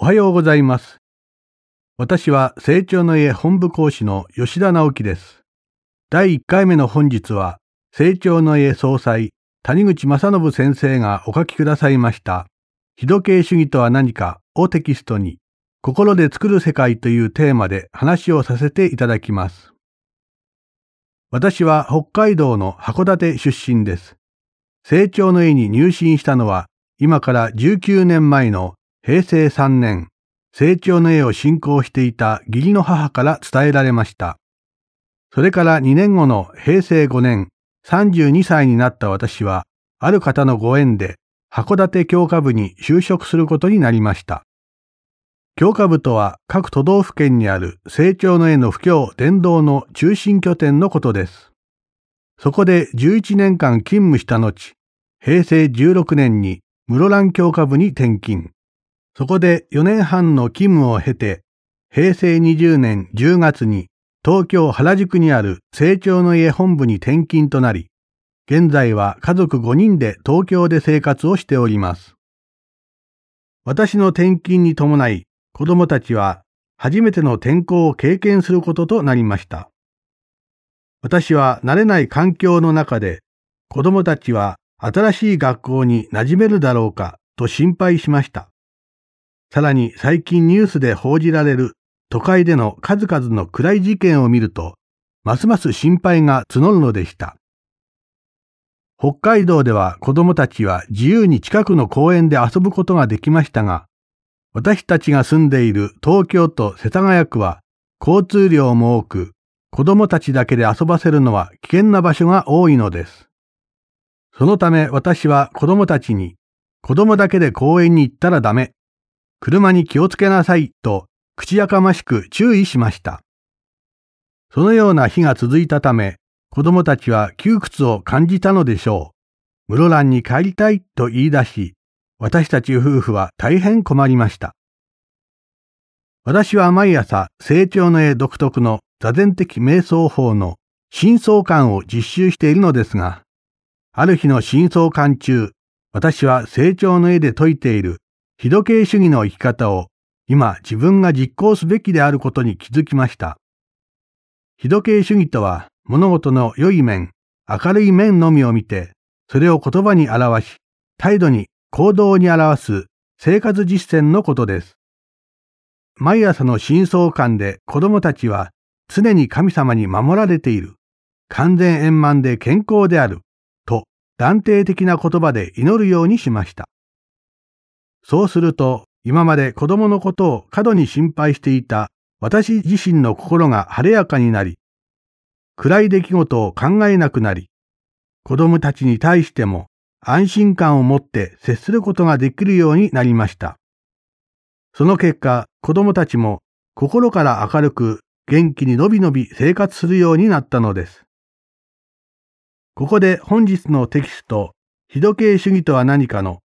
おはようございます。私は成長の家本部講師の吉田直樹です。第1回目の本日は、成長の家総裁、谷口正信先生がお書きくださいました、日時計主義とは何かをテキストに、心で作る世界というテーマで話をさせていただきます。私は北海道の函館出身です。成長の家に入信したのは、今から19年前の平成3年、成長の家を信仰していた義理の母から伝えられました。それから2年後の平成5年、32歳になった私は、ある方のご縁で函館教科部に就職することになりました。教科部とは各都道府県にある成長の家の布教伝道の中心拠点のことです。そこで11年間勤務した後、平成16年に室蘭教科部に転勤。そこで4年半の勤務を経て、平成20年10月に東京原宿にある成長の家本部に転勤となり、現在は家族5人で東京で生活をしております。私の転勤に伴い、子供たちは初めての転校を経験することとなりました。私は慣れない環境の中で、子供たちは新しい学校に馴染めるだろうかと心配しました。さらに最近ニュースで報じられる都会での数々の暗い事件を見ると、ますます心配が募るのでした。北海道では子供たちは自由に近くの公園で遊ぶことができましたが、私たちが住んでいる東京都世田谷区は交通量も多く、子供たちだけで遊ばせるのは危険な場所が多いのです。そのため私は子供たちに、子供だけで公園に行ったらダメ。車に気をつけなさいと口やかましく注意しました。そのような日が続いたため、子供たちは窮屈を感じたのでしょう。室蘭に帰りたいと言い出し、私たち夫婦は大変困りました。私は毎朝成長の家独特の座禅的瞑想法の深層観を実習しているのですが、ある日の深層観中、私は成長の家で説いている日時計主義の生き方を今自分が実行すべきであることに気づきました。日時計主義とは物事の良い面、明るい面のみを見て、それを言葉に表し、態度に行動に表す生活実践のことです。毎朝の深層観で子供たちは常に神様に守られている、完全円満で健康である、と断定的な言葉で祈るようにしました。そうすると、今まで子供のことを過度に心配していた私自身の心が晴れやかになり、暗い出来事を考えなくなり、子供たちに対しても安心感を持って接することができるようになりました。その結果、子供たちも心から明るく元気にのびのび生活するようになったのです。ここで本日のテキスト、日時計主義とは何かの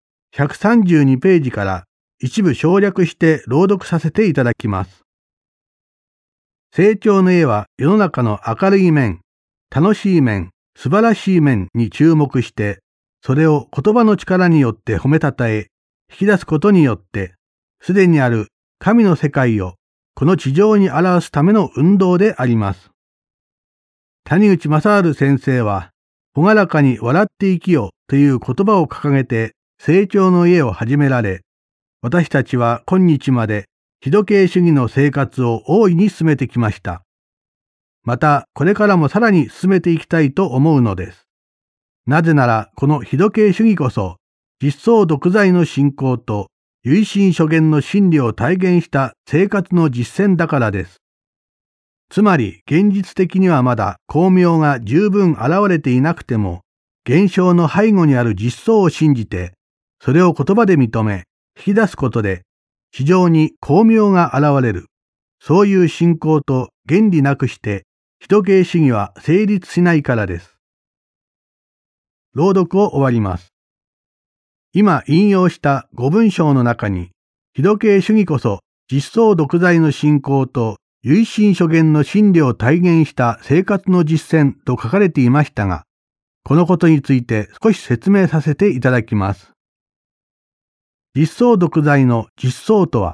132ページから一部省略して朗読させていただきます。成長の家は世の中の明るい面、楽しい面、素晴らしい面に注目して、それを言葉の力によって褒めたたえ、引き出すことによって、すでにある神の世界をこの地上に表すための運動であります。谷口正治先生は、朗らかに笑って生きよという言葉を掲げて成長の家を始められ、私たちは今日まで日時計主義の生活を大いに進めてきました。またこれからもさらに進めていきたいと思うのです。なぜならこの日時計主義こそ実相独在の信仰と唯心所現の真理を体現した生活の実践だからです。つまり現実的にはまだ光明が十分現れていなくても、現象の背後にある実相を信じて、それを言葉で認め、引き出すことで、地上に光明が現れる。そういう信仰と原理なくして、日時計主義は成立しないからです。朗読を終わります。今引用した5文章の中に、日時計主義こそ実相独在の信仰と唯心所現の真理を体現した生活の実践と書かれていましたが、このことについて少し説明させていただきます。実相独在の実相とは、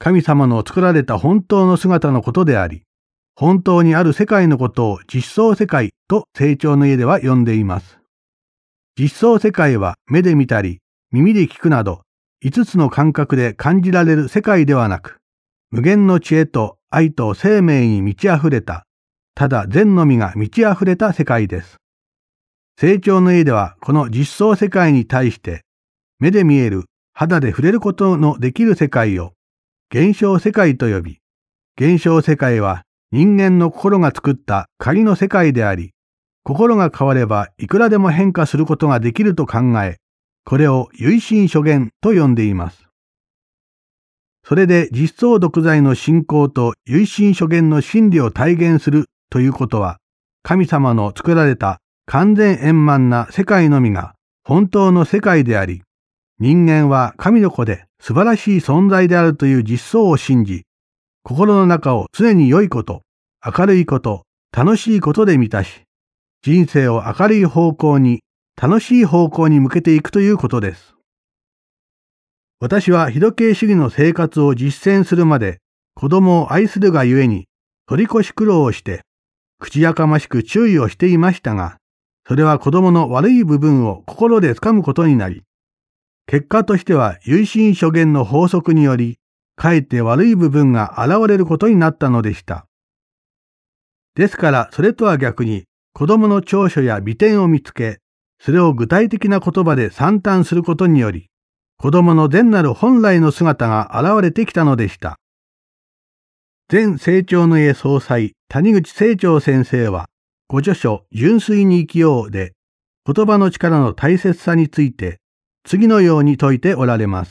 神様の作られた本当の姿のことであり、本当にある世界のことを実相世界と成長の家では呼んでいます。実相世界は目で見たり、耳で聞くなど、5つの感覚で感じられる世界ではなく、無限の知恵と愛と生命に満ち溢れた、ただ善のみが満ち溢れた世界です。成長の家ではこの実相世界に対して、目で見える、肌で触れることのできる世界を現象世界と呼び、現象世界は人間の心が作った仮の世界であり、心が変わればいくらでも変化することができると考え、これを唯心所現と呼んでいます。それで実相独在の信仰と唯心所現の真理を体現するということは、神様の作られた完全円満な世界のみが本当の世界であり、人間は神の子で素晴らしい存在であるという実相を信じ、心の中を常に良いこと、明るいこと、楽しいことで満たし、人生を明るい方向に、楽しい方向に向けていくということです。私は非度形主義の生活を実践するまで、子供を愛するがゆえに、取り越し苦労をして、口やかましく注意をしていましたが、それは子供の悪い部分を心で掴むことになり、結果としては唯心所現の法則により、かえって悪い部分が現れることになったのでした。ですから、それとは逆に、子供の長所や美点を見つけ、それを具体的な言葉で賛嘆することにより、子供の善なる本来の姿が現れてきたのでした。前成長の家総裁、谷口清張先生は、ご著書、純粋に生きようで、言葉の力の大切さについて、次のように説いておられます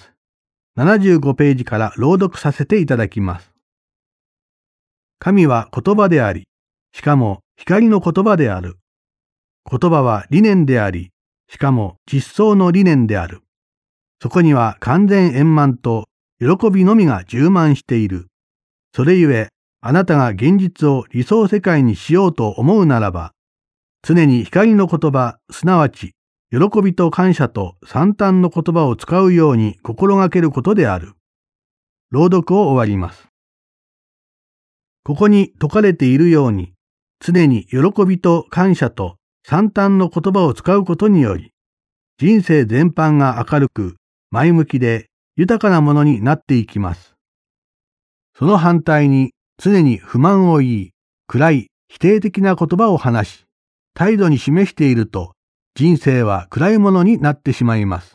。75ページから朗読させていただきます。神は言葉であり、しかも光の言葉である。言葉は理念であり、しかも実相の理念である。そこには完全円満と喜びのみが充満している。それゆえ、あなたが現実を理想世界にしようと思うならば、常に光の言葉、すなわち、喜びと感謝と賛嘆の言葉を使うように心がけることである。朗読を終わります。ここに説かれているように、常に喜びと感謝と賛嘆の言葉を使うことにより、人生全般が明るく、前向きで豊かなものになっていきます。その反対に常に不満を言い、暗い否定的な言葉を話し、態度に示していると、人生は暗いものになってしまいます。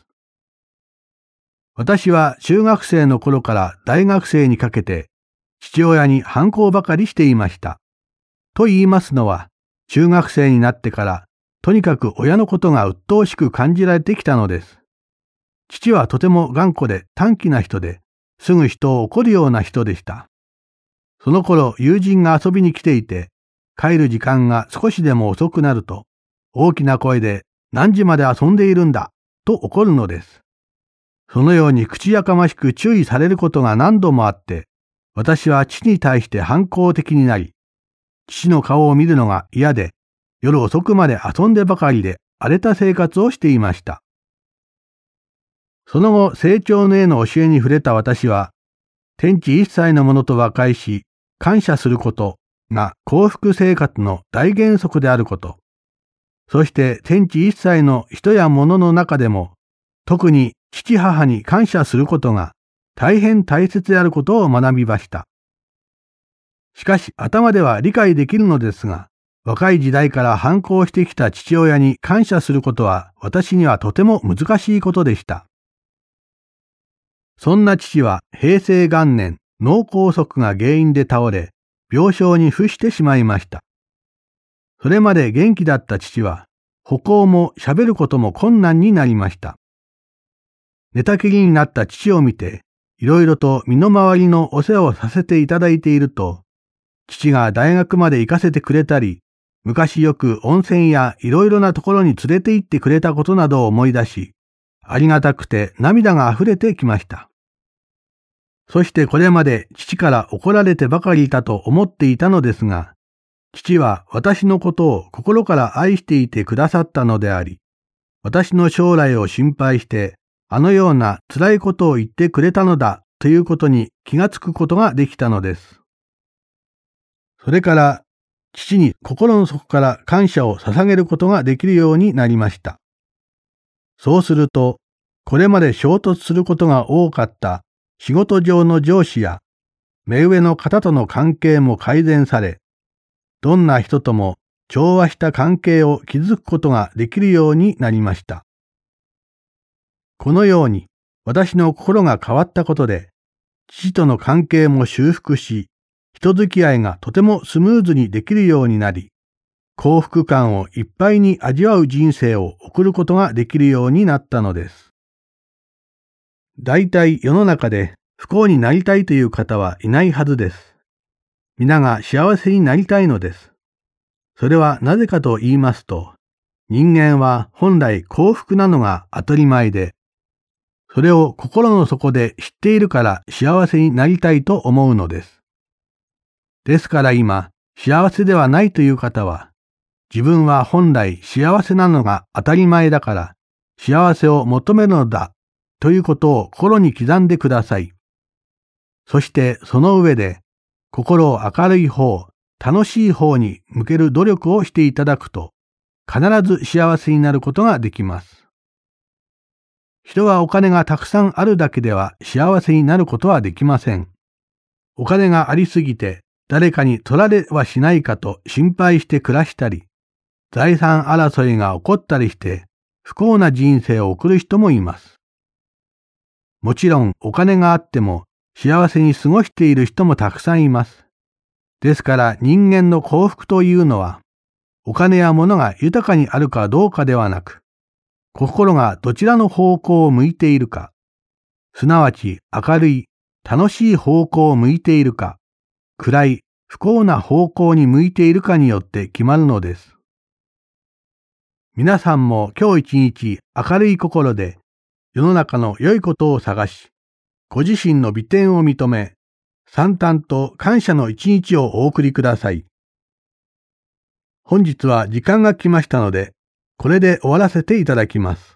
私は中学生の頃から大学生にかけて、父親に反抗ばかりしていました。と言いますのは、中学生になってから、とにかく親のことが鬱陶しく感じられてきたのです。父はとても頑固で短気な人で、すぐ人を怒るような人でした。その頃、友人が遊びに来ていて、帰る時間が少しでも遅くなると、大きな声で何時まで遊んでいるんだと怒るのです。そのように口やかましく注意されることが何度もあって、私は父に対して反抗的になり、父の顔を見るのが嫌で、夜遅くまで遊んでばかりで荒れた生活をしていました。その後、成長の絵の教えに触れた私は、天地一切のものと和解し、感謝することが幸福生活の大原則であること、そして天地一切の人や物の中でも、特に父母に感謝することが大変大切であることを学びました。しかし頭では理解できるのですが、若い時代から反抗してきた父親に感謝することは私にはとても難しいことでした。そんな父は平成元年、脳梗塞が原因で倒れ、病床に伏してしまいました。それまで元気だった父は、歩行も喋ることも困難になりました。寝たきりになった父を見て、いろいろと身の回りのお世話をさせていただいていると、父が大学まで行かせてくれたり、昔よく温泉やいろいろなところに連れて行ってくれたことなどを思い出し、ありがたくて涙が溢れてきました。そしてこれまで父から怒られてばかりいたと思っていたのですが、父は私のことを心から愛していてくださったのであり、私の将来を心配して、あのような辛いことを言ってくれたのだということに気がつくことができたのです。それから父に心の底から感謝を捧げることができるようになりました。そうすると、これまで衝突することが多かった仕事上の上司や目上の方との関係も改善され、どんな人とも調和した関係を築くことができるようになりました。このように私の心が変わったことで、父との関係も修復し、人付き合いがとてもスムーズにできるようになり、幸福感をいっぱいに味わう人生を送ることができるようになったのです。だいたい世の中で不幸になりたいという方はいないはずです。皆が幸せになりたいのです。それはなぜかと言いますと、人間は本来幸福なのが当たり前で、それを心の底で知っているから幸せになりたいと思うのです。ですから今、幸せではないという方は、自分は本来幸せなのが当たり前だから、幸せを求めるのだということを心に刻んでください。そしてその上で、心を明るい方、楽しい方に向ける努力をしていただくと、必ず幸せになることができます。人はお金がたくさんあるだけでは幸せになることはできません。お金がありすぎて誰かに取られはしないかと心配して暮らしたり、財産争いが起こったりして不幸な人生を送る人もいます。もちろんお金があっても幸せに過ごしている人もたくさんいます。ですから人間の幸福というのは、お金や物が豊かにあるかどうかではなく、心がどちらの方向を向いているか、すなわち明るい、楽しい方向を向いているか、暗い、不幸な方向に向いているかによって決まるのです。皆さんも今日一日明るい心で世の中の良いことを探し、ご自身の美点を認め、惨憺と感謝の一日をお送りください。本日は時間が来ましたので、これで終わらせていただきます。